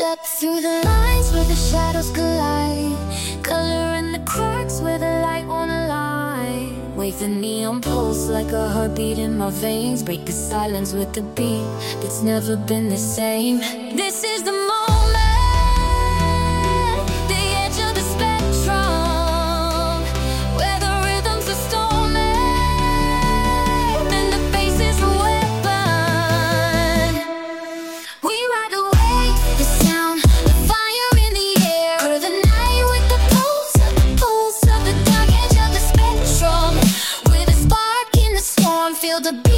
Step through the lines where the shadows collide, color in the cracks where the light won't align. Wake the neon pulse like a heartbeat in my veins. Break the silence with the beat that's never been the same. This is the moment, the edge of the spectrum, where the rhythms are storming and the bass is a weapon. We ride away, the sound, the fire in the air, for the night with the pulse of the dark edge of the spectrum. With a spark in the storm, feel the beat